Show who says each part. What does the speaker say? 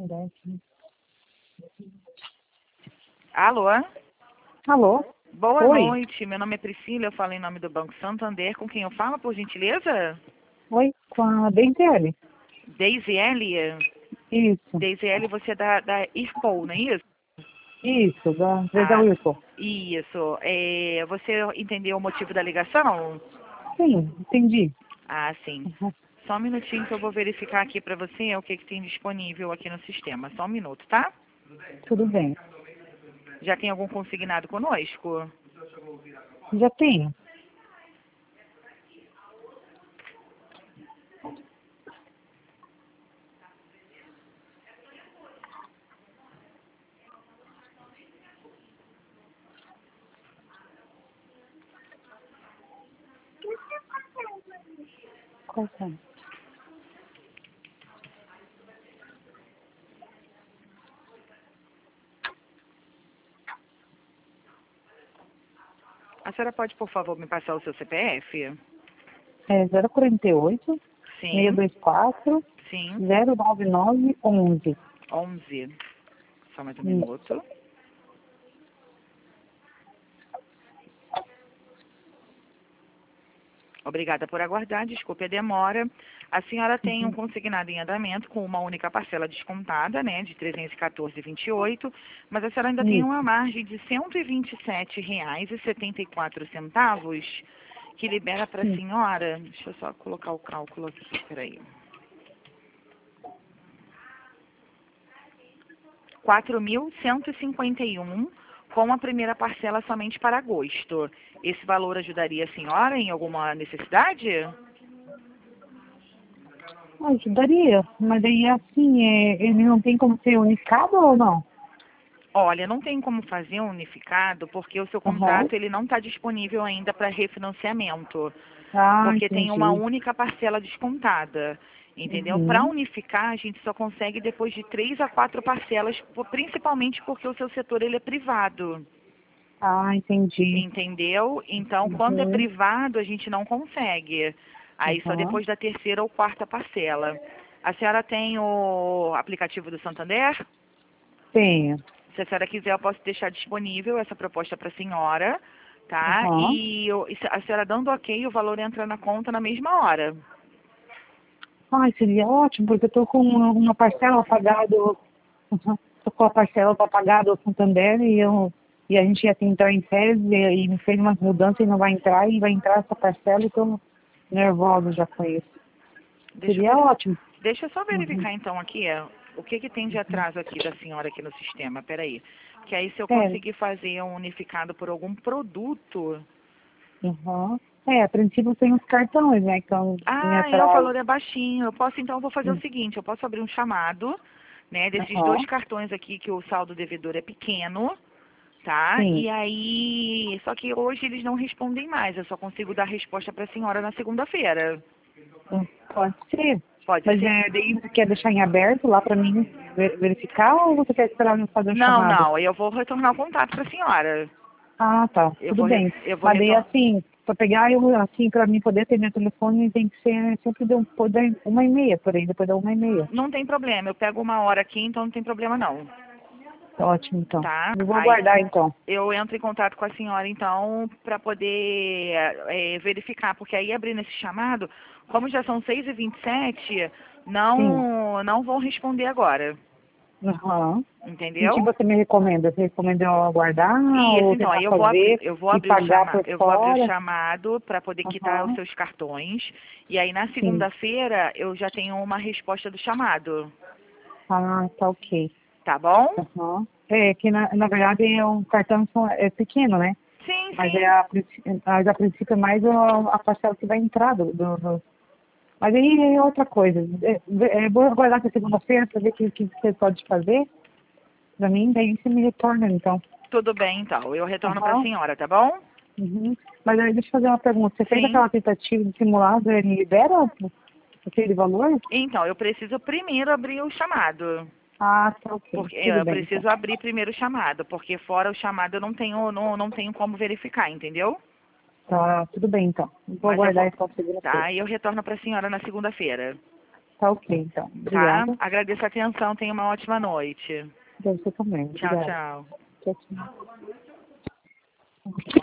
Speaker 1: Alô?
Speaker 2: Alô?
Speaker 1: Boa
Speaker 2: Oi.
Speaker 1: noite, meu nome é Priscila, eu falo em nome do Banco Santander. Com quem eu falo, por gentileza?
Speaker 2: Oi, com a Denziele.
Speaker 1: Daisy L.
Speaker 2: Isso,
Speaker 1: Daisy L, você é da IRPO, não é isso?
Speaker 2: isso, da empresa
Speaker 1: Ah,
Speaker 2: Wilson.
Speaker 1: isso. Você entendeu o motivo da ligação?
Speaker 2: Sim, entendi.
Speaker 1: Ah, sim.
Speaker 2: Uhum.
Speaker 1: Só um minutinho que eu vou verificar aqui para você o que tem disponível aqui no sistema. Só um minuto, tá?
Speaker 2: Tudo bem.
Speaker 1: Já tem algum consignado conosco?
Speaker 2: Já tenho. Qual que é?
Speaker 1: A senhora pode, por favor, me passar o seu CPF?
Speaker 2: É 048
Speaker 1: Sim,
Speaker 2: 624
Speaker 1: sim.
Speaker 2: 099 11.
Speaker 1: 11. Só mais um
Speaker 2: Isso.
Speaker 1: minuto. Obrigada por aguardar, desculpe a demora. A senhora tem um
Speaker 2: Uhum.
Speaker 1: consignado em andamento com uma única parcela descontada, né, de R$ 314,28, mas a senhora ainda tem uma
Speaker 2: Isso.
Speaker 1: margem de R$ 127,74 que libera para a
Speaker 2: Sim.
Speaker 1: senhora. Deixa eu só colocar o cálculo aqui, peraí. 4.151 com a primeira parcela somente para agosto. Esse valor ajudaria a senhora em alguma necessidade?
Speaker 2: Ajudaria, mas aí assim, ele não tem como ser unicado ou não?
Speaker 1: Olha, não tem como fazer um unificado porque o seu
Speaker 2: Aham.
Speaker 1: contrato ele não está disponível ainda para refinanciamento,
Speaker 2: Ah,
Speaker 1: porque tem uma
Speaker 2: entendi.
Speaker 1: única parcela descontada. Entendeu? Para
Speaker 2: Uhum.
Speaker 1: unificar, a gente só consegue depois de 3 a 4 parcelas, principalmente porque o seu setor ele é privado.
Speaker 2: Ah, entendi.
Speaker 1: Entendeu? Então, quando é
Speaker 2: Uhum.
Speaker 1: privado, a gente não consegue. Aí só
Speaker 2: Uhum.
Speaker 1: depois da terceira ou quarta parcela. A senhora tem o aplicativo do Santander?
Speaker 2: Tenho.
Speaker 1: Se a senhora quiser, eu posso deixar disponível essa proposta para a senhora, tá?
Speaker 2: Aham.
Speaker 1: E a senhora dando ok, o valor entra na conta na mesma hora.
Speaker 2: Ai, seria ótimo, porque eu tô com uma parcela pagada, uhum, tô com a parcela para pagar do Santander e a gente ia entrar em férias e me fez uma mudança e não vai entrar, e vai entrar essa parcela e tô nervosa já com isso.
Speaker 1: Deixa eu,
Speaker 2: Seria
Speaker 1: veri-
Speaker 2: ótimo.
Speaker 1: Deixa eu só
Speaker 2: Uhum.
Speaker 1: verificar então aqui, o que tem de atraso aqui da senhora aqui no sistema. Peraí. Que aí se eu
Speaker 2: É,
Speaker 1: conseguir fazer um unificado por algum produto.
Speaker 2: uhum. A princípio tem os cartões, né, que estão em
Speaker 1: O
Speaker 2: atraso.
Speaker 1: valor é baixinho. Eu vou fazer o
Speaker 2: Uhum.
Speaker 1: seguinte, eu posso abrir um chamado, né, desses dois
Speaker 2: Aham.
Speaker 1: cartões aqui que o saldo devedor é pequeno, tá?
Speaker 2: Sim.
Speaker 1: E aí, só que hoje eles não respondem mais, eu só consigo dar resposta para a senhora na segunda-feira.
Speaker 2: Pode ser.
Speaker 1: Pode
Speaker 2: Mas
Speaker 1: ser?
Speaker 2: daí você quer deixar em aberto lá para mim verificar ou você quer esperar eu fazer um
Speaker 1: Não,
Speaker 2: chamado?
Speaker 1: não, eu vou retornar o contato para a senhora.
Speaker 2: Ah, tá. Tudo bem.
Speaker 1: Eu vou
Speaker 2: Mas daí
Speaker 1: retornar.
Speaker 2: assim, para pegar eu, assim, para mim poder ter meu telefone tem que ser sempre de poder 1h30, por aí, depois da 1h30.
Speaker 1: Não tem problema, eu pego uma hora aqui, então não tem problema não,
Speaker 2: Ótimo, então.
Speaker 1: tá?
Speaker 2: Eu vou
Speaker 1: Aí
Speaker 2: aguardar então.
Speaker 1: eu entro em contato com a senhora, então, para poder verificar, porque aí abrindo esse chamado, como já são 6h27,
Speaker 2: Sim.
Speaker 1: não vão responder agora,
Speaker 2: Aham. E o que
Speaker 1: entendeu?
Speaker 2: você me recomenda? Você recomenda eu aguardar
Speaker 1: Isso,
Speaker 2: ou
Speaker 1: então,
Speaker 2: tentar fazer
Speaker 1: eu vou
Speaker 2: e
Speaker 1: abrir o
Speaker 2: pagar por
Speaker 1: eu vou abrir o
Speaker 2: fora?
Speaker 1: chamado para poder quitar os
Speaker 2: Aham.
Speaker 1: seus cartões, e aí na
Speaker 2: Sim.
Speaker 1: segunda-feira eu já tenho uma resposta do chamado,
Speaker 2: Ah, tá ok.
Speaker 1: tá bom?
Speaker 2: Aham. É que na verdade é um cartão é pequeno, né?
Speaker 1: Sim,
Speaker 2: Mas
Speaker 1: sim.
Speaker 2: mas a princípio é mais a parcela que vai entrar Mas aí é outra coisa. Vou aguardar até segunda-feira para ver o que você pode fazer para mim, daí você me retorna então.
Speaker 1: Tudo bem, então. Eu retorno para a
Speaker 2: Aham.
Speaker 1: senhora, tá bom?
Speaker 2: Uhum. Mas aí deixa eu fazer uma pergunta. Você fez
Speaker 1: Sim.
Speaker 2: aquela tentativa de simulado, ele libera aquele valor?
Speaker 1: Então, eu preciso primeiro abrir o chamado.
Speaker 2: Ah, tá ok.
Speaker 1: Porque
Speaker 2: Tudo
Speaker 1: eu
Speaker 2: bem então.
Speaker 1: preciso abrir primeiro o chamado, porque fora o chamado eu não tenho como verificar, entendeu?
Speaker 2: Tá, tudo bem então. Vou
Speaker 1: Mas eu
Speaker 2: aguardar
Speaker 1: vou.
Speaker 2: então segunda-feira.
Speaker 1: Tá, e eu retorno para a senhora na segunda-feira.
Speaker 2: Tá ok, então.
Speaker 1: Tá?
Speaker 2: Obrigada.
Speaker 1: Agradeço a atenção, tenha uma ótima noite.
Speaker 2: Pra você também.
Speaker 1: Tchau,
Speaker 2: Obrigada.
Speaker 1: tchau.
Speaker 2: Tchau, tchau.